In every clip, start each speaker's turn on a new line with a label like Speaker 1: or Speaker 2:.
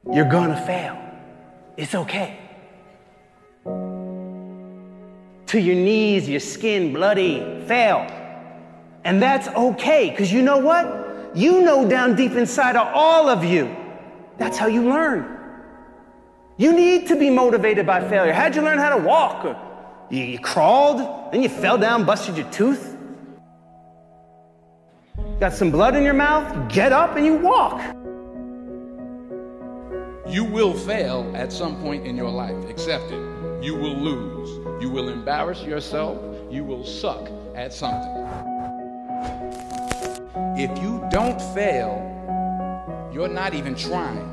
Speaker 1: You're gonna fail. It's okay. To your knees, your skin bloody, fail. And that's okay, because you know what? You know down deep inside of all of you, that's how you learn. You need to be motivated by failure. How'd you learn how to walk? You crawled, then you fell down, busted your tooth. Got some blood in your mouth, get up and you walk.
Speaker 2: You will fail at some point in your life. Accept it. You will lose. You will embarrass yourself. You will suck at something. If you don't fail, you're not even trying.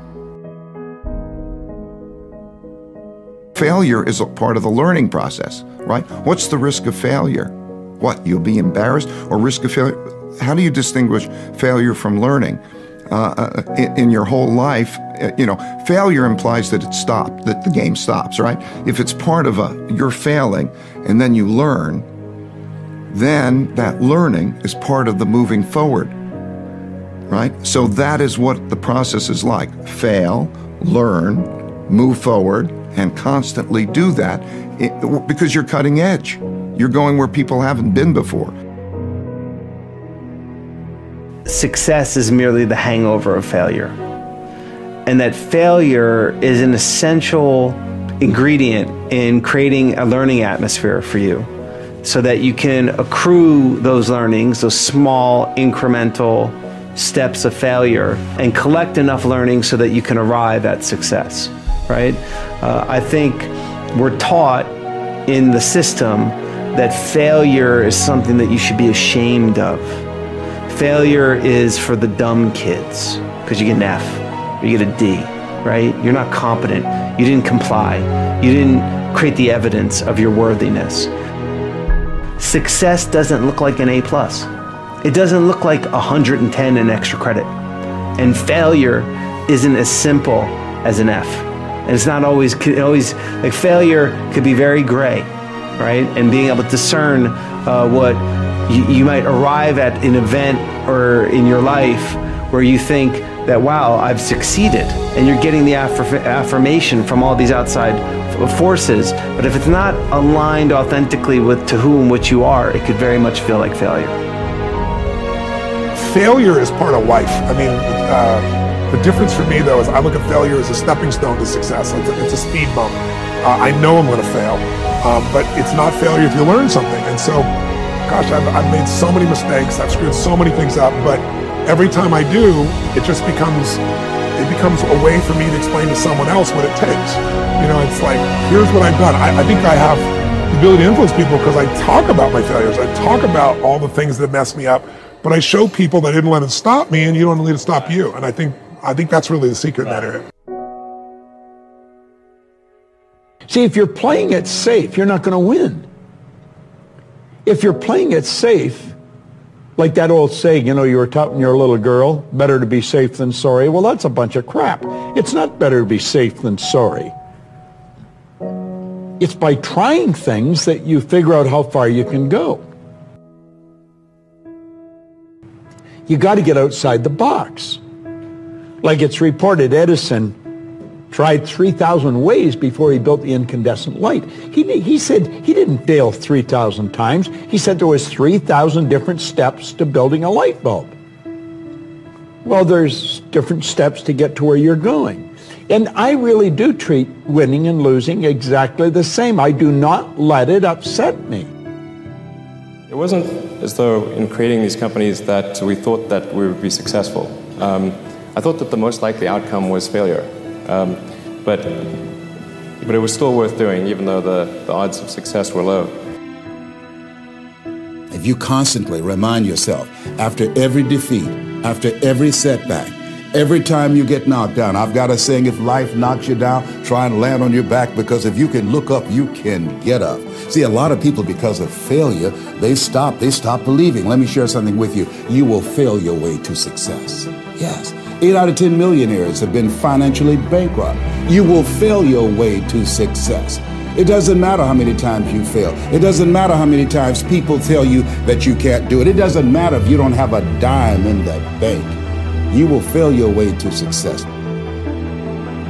Speaker 3: Failure is a part of the learning process, right? What's the risk of failure? What, you'll be embarrassed, or risk of failure? How do you distinguish failure from learning? In your whole life, failure implies that it stopped, that the game stops, right? If it's part of you're failing and then you learn, then that learning is part of the moving forward, right? So that is what the process is like. Fail, learn, move forward, and constantly do that because you're cutting edge. You're going where people haven't been before.
Speaker 1: Success is merely the hangover of failure. And that failure is an essential ingredient in creating a learning atmosphere for you so that you can accrue those learnings, those small incremental steps of failure, and collect enough learning so that you can arrive at success, right? I think we're taught in the system that failure is something that you should be ashamed of. Failure is for the dumb kids because you get an F or you get a D, right? You're not competent. You didn't comply. You didn't create the evidence of your worthiness. Success doesn't look like an A+. It doesn't look like 110 in extra credit. And failure isn't as simple as an F. And it's not always, like failure could be very gray, right? And being able to discern what you might arrive at an event or in your life where you think that, wow, I've succeeded. And you're getting the affirmation from all these outside forces. But if it's not aligned authentically with to who and what you are, it could very much feel like failure.
Speaker 4: Failure is part of life. I mean, the difference for me, though, is I look at failure as a stepping stone to success. It's a speed bump. I know I'm going to fail, but it's not failure if you learn something. And so, gosh, I've made so many mistakes. I've screwed so many things up, but every time I do, it becomes a way for me to explain to someone else what it takes. It's like, here's what I've done. I think I have the ability to influence people because I talk about my failures. I talk about all the things that mess me up, but I show people that I didn't let it stop me, and you don't let it stop you. And I think that's really the secret in that area.
Speaker 5: See, if you're playing it safe, you're not going to win. If you're playing it safe, like that old saying, you were taught when you were a little girl, better to be safe than sorry. Well, that's a bunch of crap. It's not better to be safe than sorry. It's by trying things that you figure out how far you can go. You got to get outside the box. Like it's reported, Edison tried 3,000 ways before he built the incandescent light. He said he didn't fail 3,000 times. He said there was 3,000 different steps to building a light bulb. Well, there's different steps to get to where you're going. And I really do treat winning and losing exactly the same. I do not let it upset me.
Speaker 6: It wasn't as though in creating these companies that we thought that we would be successful. I thought that the most likely outcome was failure. But it was still worth doing, even though the odds of success were low.
Speaker 7: If you constantly remind yourself, after every defeat, after every setback, every time you get knocked down, I've got a saying, if life knocks you down, try and land on your back, because if you can look up, you can get up. See, a lot of people, because of failure, they stop believing. Let me share something with you. You will fail your way to success. Yes. 8 out of 10 millionaires have been financially bankrupt. You will fail your way to success. It doesn't matter how many times you fail. It doesn't matter how many times people tell you that you can't do it. It doesn't matter if you don't have a dime in the bank. You will fail your way to success.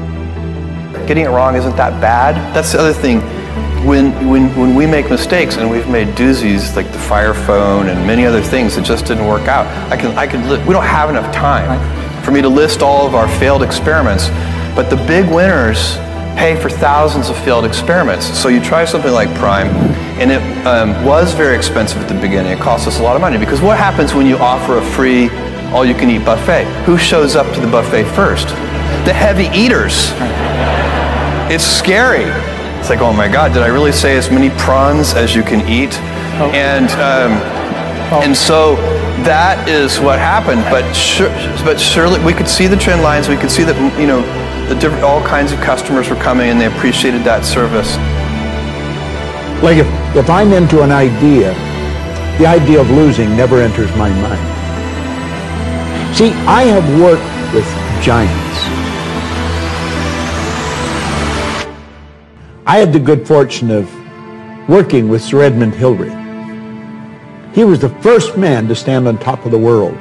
Speaker 8: getting it wrong isn't that bad. That's the other thing. When we make mistakes, and we've made doozies like the Fire Phone and many other things that just didn't work out, we don't have enough time for me to list all of our failed experiments, but the big winners pay for thousands of failed experiments. So you try something like Prime, and it was very expensive at the beginning. It cost us a lot of money, because what happens when you offer a free all-you-can-eat buffet? Who shows up to the buffet first? The heavy eaters. It's scary. It's like, oh my God, did I really say as many prawns as you can eat? And so that is what happened. But surely we could see the trend lines. We could see that, you know, all kinds of customers were coming, and they appreciated that service.
Speaker 5: Like if I'm into an idea, the idea of losing never enters my mind. See, I have worked with giants. I had the good fortune of working with Sir Edmund Hillary. He was the first man to stand on top of the world.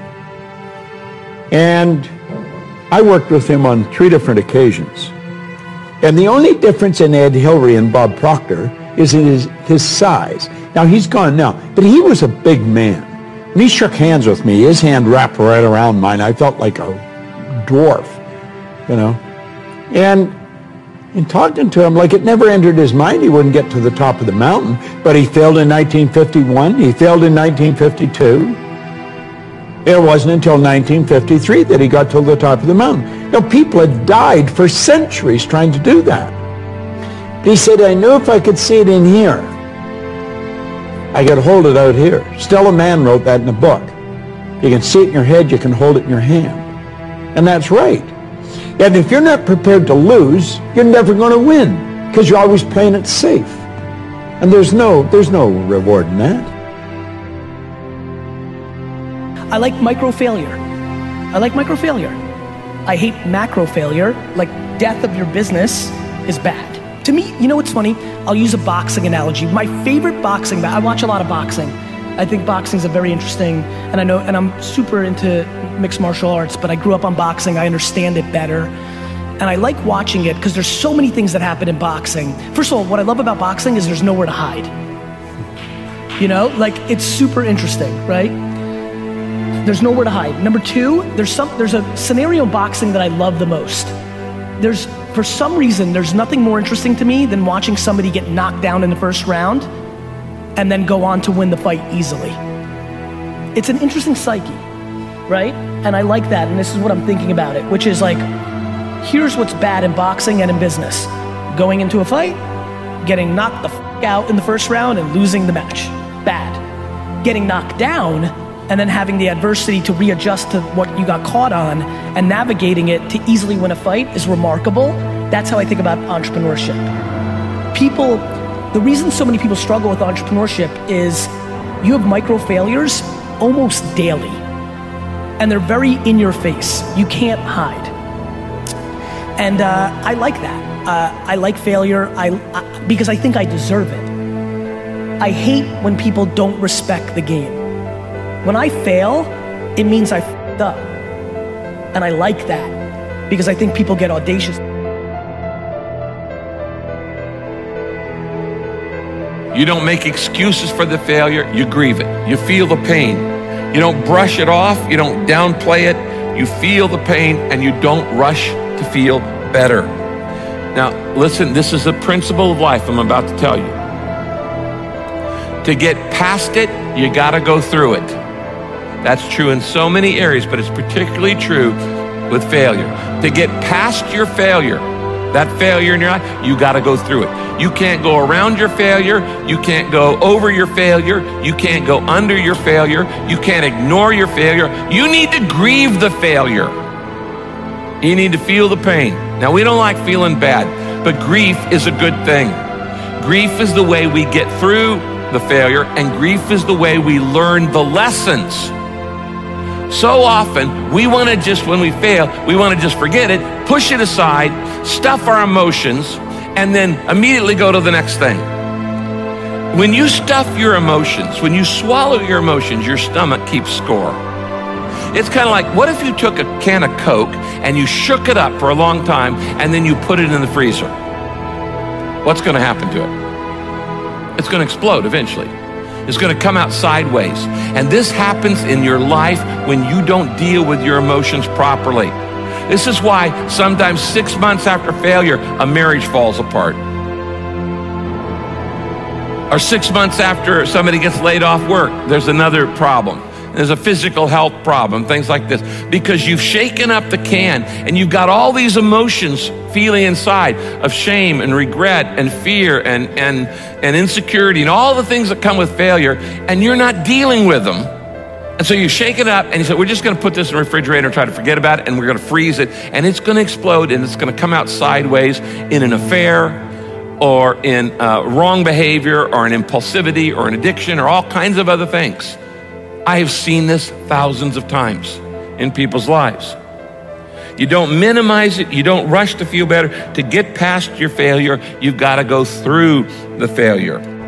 Speaker 5: And I worked with him on 3 different occasions. And the only difference in Ed Hillary and Bob Proctor is in his size. Now, he's gone now, but he was a big man. When he shook hands with me, his hand wrapped right around mine. I felt like a dwarf, you know. And in talking to him, like, it never entered his mind he wouldn't get to the top of the mountain. But he failed in 1951. He failed in 1952. It wasn't until 1953 that he got to the top of the mountain. Now, people had died for centuries trying to do that. But he said, I knew if I could see it in here, I could hold it out here. Stella Mann wrote that in a book. You can see it in your head, you can hold it in your hand. And that's right. And if you're not prepared to lose, you're never going to win, because you're always playing it safe. And there's no reward in that.
Speaker 9: I like micro failure. I hate macro failure. Like, death of your business is bad. To me, you know what's funny? I'll use a boxing analogy. My favorite boxing, I watch a lot of boxing. I think boxing is a very interesting, and I'm super into mixed martial arts, but I grew up on boxing. I understand it better. And I like watching it because there's so many things that happen in boxing. First of all, what I love about boxing is there's nowhere to hide. You know, like, it's super interesting, right? There's nowhere to hide. Number 2, there's a scenario in boxing that I love the most. For some reason, there's nothing more interesting to me than watching somebody get knocked down in the first round and then go on to win the fight easily. It's an interesting psyche, right? And I like that, and this is what I'm thinking about it, which is like, here's what's bad in boxing and in business. Going into a fight, getting knocked the f*** out in the first round and losing the match. Bad. Getting knocked down and then having the adversity to readjust to what you got caught on and navigating it to easily win a fight is remarkable. That's how I think about entrepreneurship. The reason so many people struggle with entrepreneurship is you have micro failures almost daily, and they're very in your face. You can't hide. And I like that. I like failure because I think I deserve it. I hate when people don't respect the game. When I fail, it means I f***ed up. And I like that because I think people get audacious.
Speaker 2: You don't make excuses for the failure, you grieve it. You feel the pain. You don't brush it off, you don't downplay it. You feel the pain and you don't rush to feel better. Now, listen, this is a principle of life I'm about to tell you. To get past it, you gotta go through it. That's true in so many areas, but it's particularly true with failure. To get past your failure, that failure in your life, you gotta go through it. You can't go around your failure, you can't go over your failure, you can't go under your failure, you can't ignore your failure. You need to grieve the failure. You need to feel the pain. Now, we don't like feeling bad, but grief is a good thing. Grief is the way we get through the failure, and grief is the way we learn the lessons. So often, we want to just, when we fail, we want to just forget it, push it aside, stuff our emotions, and then immediately go to the next thing. When you stuff your emotions, when you swallow your emotions, your stomach keeps score. It's kind of like, what if you took a can of Coke and you shook it up for a long time and then you put it in the freezer? what's going to happen to it? It's going to explode eventually. It's going to come out sideways. And this happens in your life when you don't deal with your emotions properly. This is why sometimes 6 months after failure, a marriage falls apart. Or 6 months after somebody gets laid off work, there's another problem. There's a physical health problem, things like this. Because you've shaken up the can and you've got all these emotions feeling inside of shame and regret and fear and insecurity and all the things that come with failure, and you're not dealing with them. And so you shake it up and you say, we're just going to put this in the refrigerator and try to forget about it, and we're going to freeze it, and it's going to explode, and it's going to come out sideways in an affair or in wrong behavior or an impulsivity or an addiction or all kinds of other things. I have seen this thousands of times in people's lives. You don't minimize it. You don't rush to feel better. To get past your failure, you've got to go through the failure.